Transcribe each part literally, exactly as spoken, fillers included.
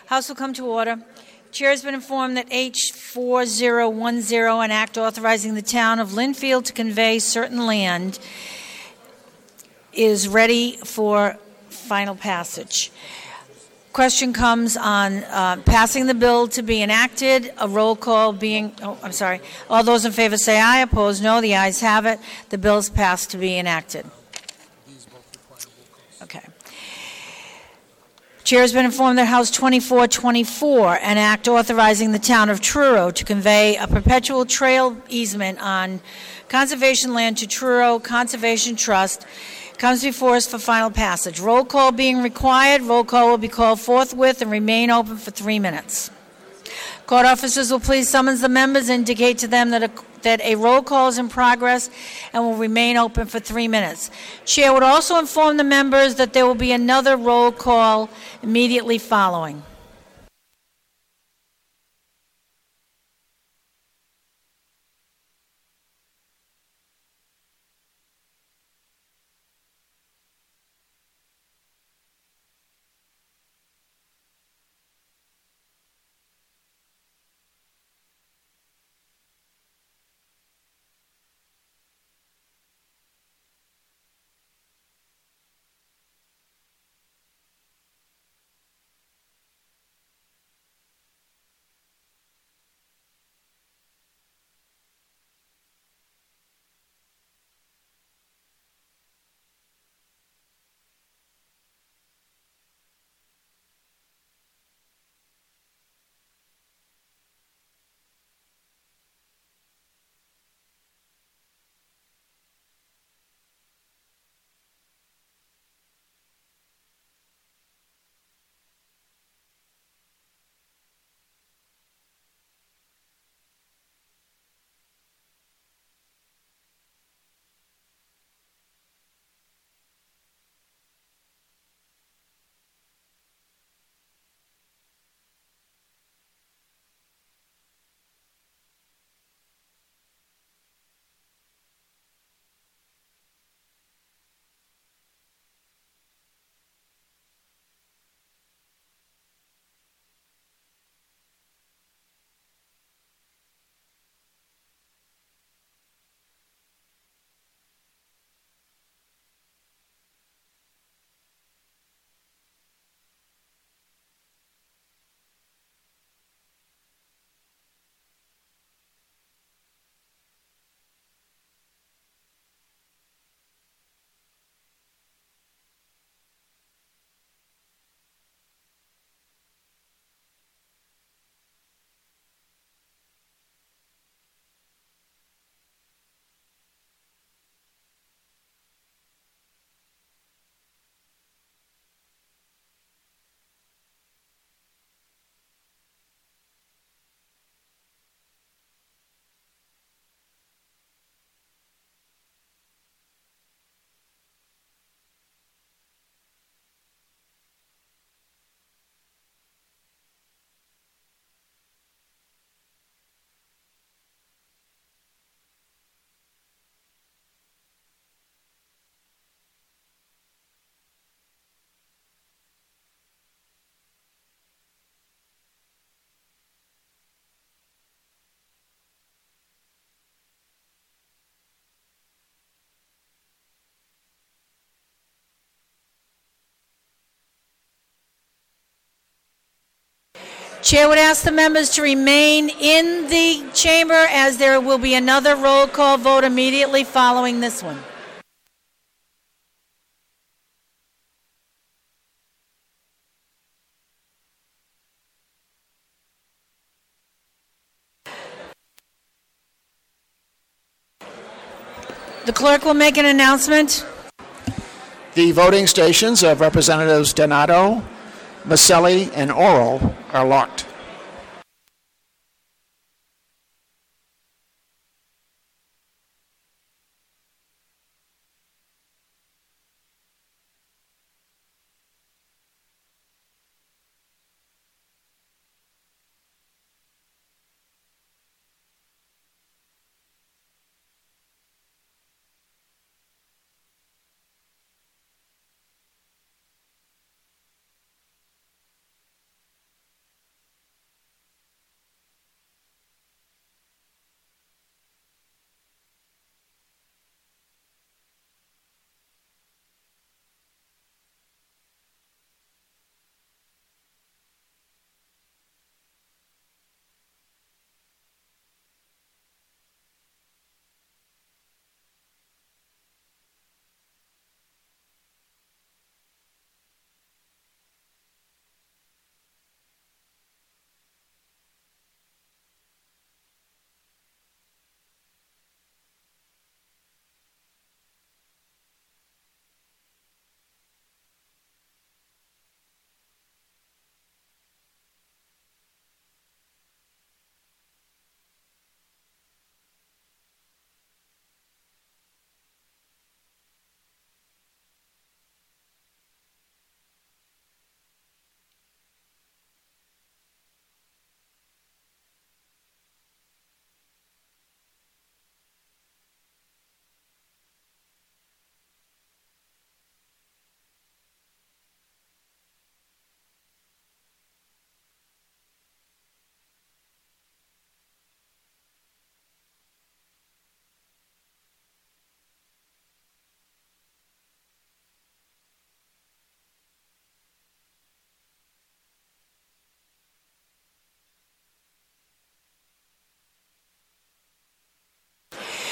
House will come to order. Chair has been informed that H four zero one zero, an act authorizing the town of Lynnfield to convey certain land, is ready for final passage. Question comes on uh, passing the bill to be enacted. A roll call being, oh, I'm sorry. All those in favor say aye. Opposed, no. The ayes have it. The bill is passed to be enacted. Okay. Chair has been informed that House twenty-four twenty-four, an act authorizing the town of Truro to convey a perpetual trail easement on conservation land to Truro Conservation Trust, comes before us for final passage. Roll call being required. Roll call will be called forthwith and remain open for three minutes. Court officers will please summons the members, indicate to them that a, that a roll call is in progress and will remain open for three minutes. Chair would also inform the members that there will be another roll call immediately following. Chair would ask the members to remain in the chamber as there will be another roll call vote immediately following this one. The clerk will make an announcement. The voting stations of Representatives Donato, Maselli, and Oral are locked.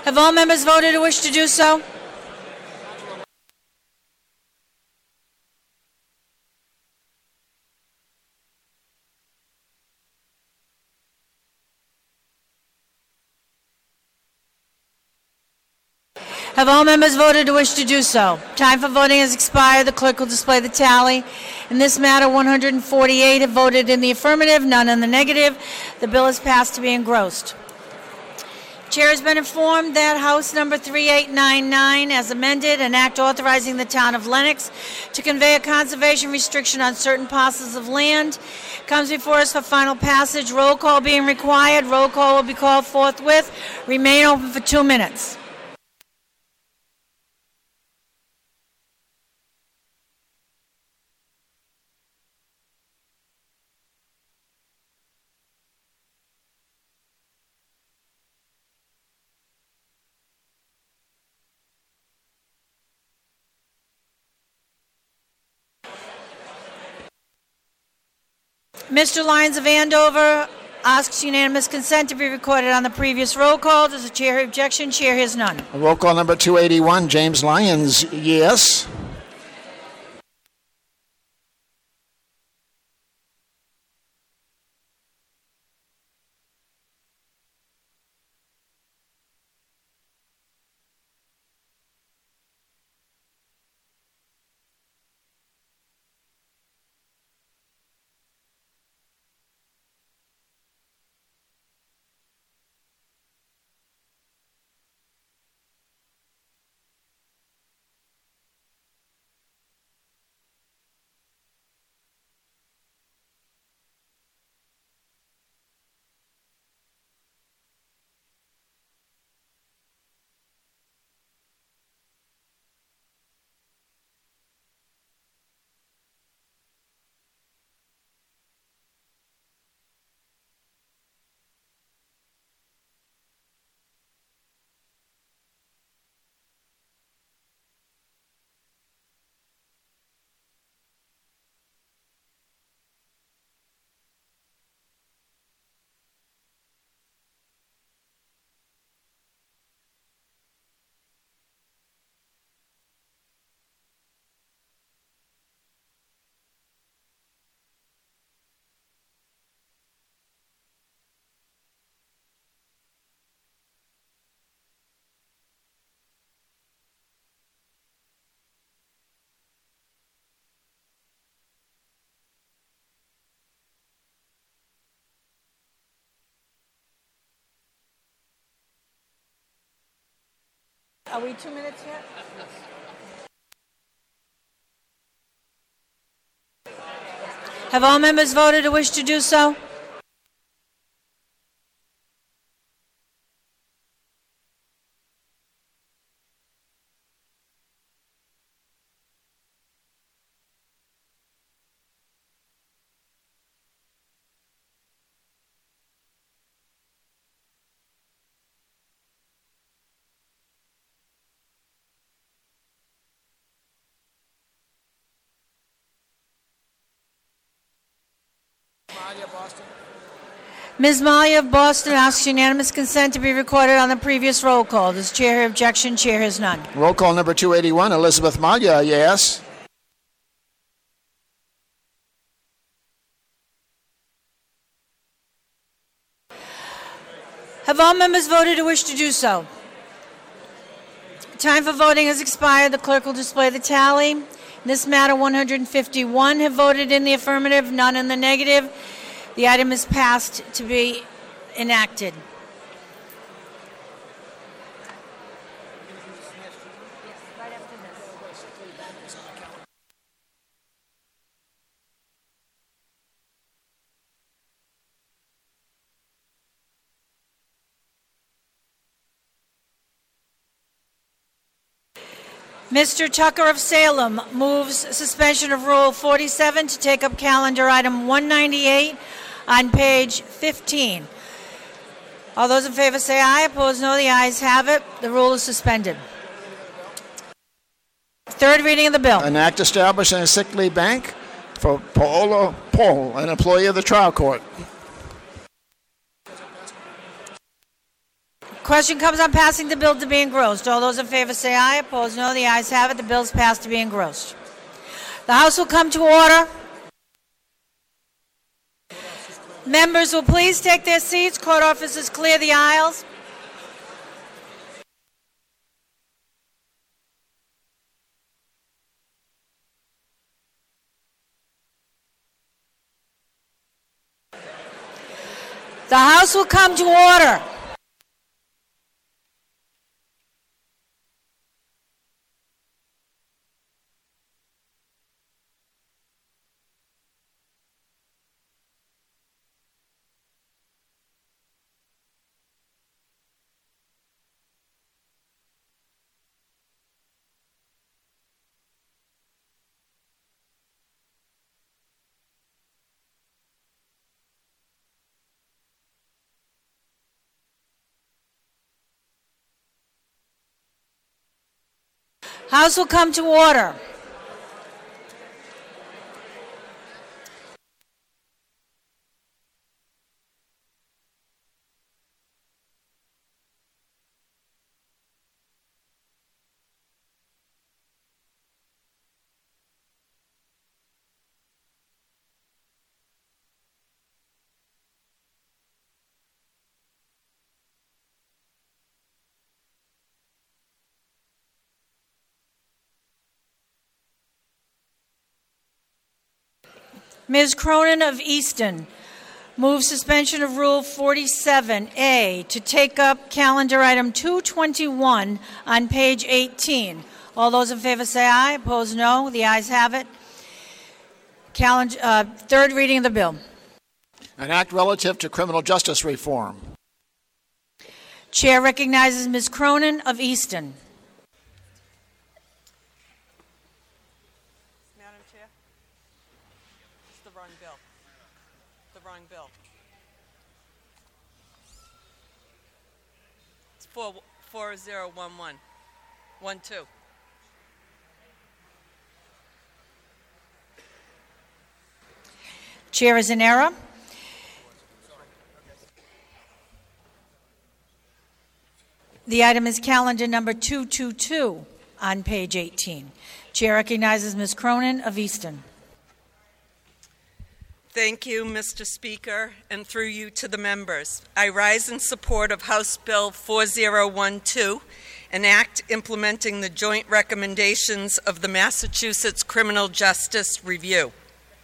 Have all members voted who wish to do so? Have all members voted who wish to do so? Time for voting has expired. The clerk will display the tally. In this matter, one hundred forty-eight have voted in the affirmative, none in the negative. The bill is passed to be engrossed. Chair has been informed that House Number thirty-eight ninety-nine, as amended, an act authorizing the town of Lenox to convey a conservation restriction on certain parcels of land, comes before us for final passage. Roll call being required. Roll call will be called forthwith. Remain open for two minutes. Mister Lyons of Andover asks unanimous consent to be recorded on the previous roll call. Does the chair have objection? Chair hears none. Roll call number two eighty-one, James Lyons, yes. Are we two minutes yet? Have all members voted who wish to do so? Miz Malia of Boston asks unanimous consent to be recorded on the previous roll call. Does chair have objection? Chair has none. Roll call number two eighty-one, Elizabeth Malia, yes. Have all members voted who wish to do so? Time for voting has expired. The clerk will display the tally. In this matter, one hundred fifty-one have voted in the affirmative, none in the negative. The item is passed to be enacted. Mister Tucker of Salem moves suspension of Rule forty-seven to take up calendar item one ninety-eight on page fifteen. All those in favor say aye. Opposed, no. The ayes have it. The rule is suspended. Third reading of the bill. An act establishing a sick leave bank for Paola Paul, an employee of the trial court. question comes on passing the bill to be engrossed. All those in favor say aye. Opposed, no. The ayes have it. The bill is passed to be engrossed. The House will come to order. Members will please take their seats. Court officers clear the aisles. The House will come to order. House will come to order. Miz Cronin of Easton moves suspension of Rule forty-seven A to take up calendar item two twenty-one on page eighteen. All those in favor say aye. Opposed, no. The ayes have it. Calendar, uh, third reading of the bill. An act relative to criminal justice reform. Chair recognizes Miz Cronin of Easton. Four, four zero one one. One two. Chair is in error. The item is calendar number two twenty-two on page eighteen. Chair recognizes Miz Cronin of Easton. Thank you, Mister Speaker, and through you to the members. I rise in support of House Bill four zero one two, an act implementing the joint recommendations of the Massachusetts Criminal Justice Review.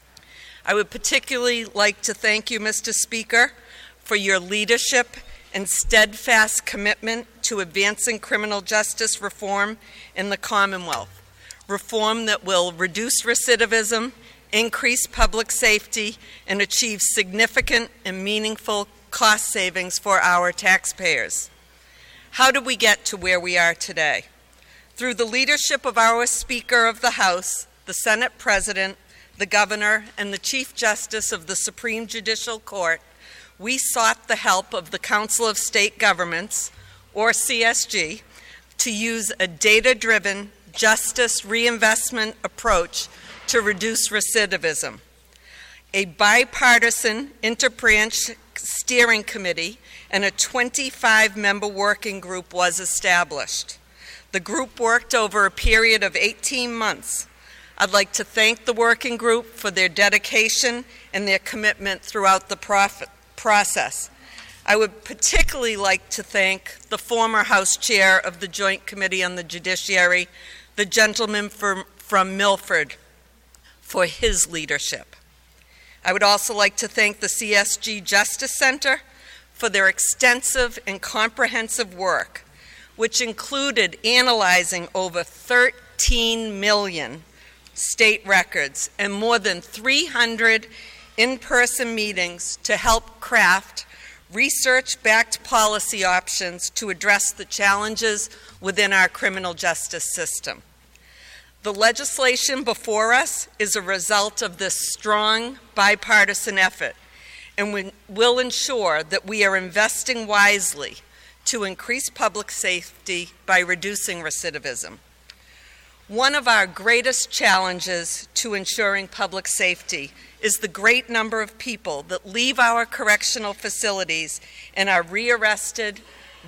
I would particularly like to thank you, Mister Speaker, for your leadership and steadfast commitment to advancing criminal justice reform in the Commonwealth, reform that will reduce recidivism, increase public safety, and achieve significant and meaningful cost savings for our taxpayers. How did we get to where we are today? Through the leadership of our Speaker of the House, the Senate President, the Governor, and the Chief Justice of the Supreme Judicial Court, we sought the help of the Council of State Governments, or C S G, to use a data-driven justice reinvestment approach to reduce recidivism. A bipartisan interbranch steering committee and a twenty-five member working group was established. The group worked over a period of eighteen months. I'd like to thank the working group for their dedication and their commitment throughout the prof- process. I would particularly like to thank the former House Chair of the Joint Committee on the Judiciary, the gentleman from, from Milford, for his leadership. I would also like to thank the C S G Justice Center for their extensive and comprehensive work, which included analyzing over thirteen million state records and more than three hundred in-person meetings to help craft research-backed policy options to address the challenges within our criminal justice system. The legislation before us is a result of this strong bipartisan effort and we will ensure that we are investing wisely to increase public safety by reducing recidivism. One of our greatest challenges to ensuring public safety is the great number of people that leave our correctional facilities and are rearrested,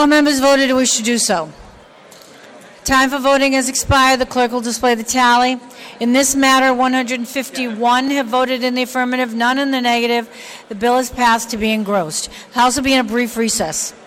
all members voted who wish to do so? Time for voting has expired. The clerk will display the tally. In this matter, one hundred fifty-one have voted in the affirmative, none in the negative. The bill is passed to be engrossed. The House will be in a brief recess.